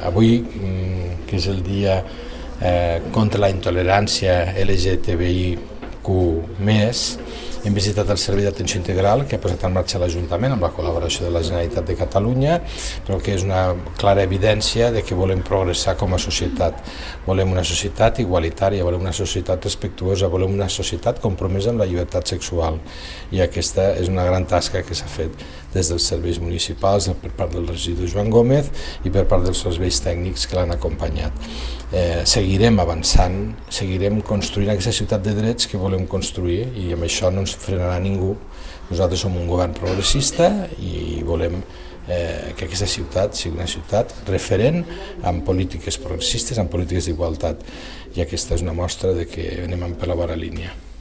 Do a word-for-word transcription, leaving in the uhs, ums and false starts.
avui, que és el dia eh, contra la intolerància L G T B I Q més, hem visitat el Servei d'Atenció Integral que ha posat en marxa l'Ajuntament amb la col·laboració de la Generalitat de Catalunya, però que és una clara evidència de que volem progressar com a societat. Volem una societat igualitària, volem una societat respectuosa, volem una societat compromesa amb la llibertat sexual. I aquesta és una gran tasca que s'ha fet des dels serveis municipals, per part del regidor Joan Gómez i per part dels serveis tècnics que l'han acompanyat. Eh, seguirem avançant, seguirem construint aquesta ciutat de drets que volem construir i amb això no ens frenarà ningú. Nosaltres som un govern progressista i volem eh, que aquesta ciutat sigui una ciutat referent en polítiques progressistes, en polítiques d'igualtat, i aquesta és una mostra de que anem per la bona línia.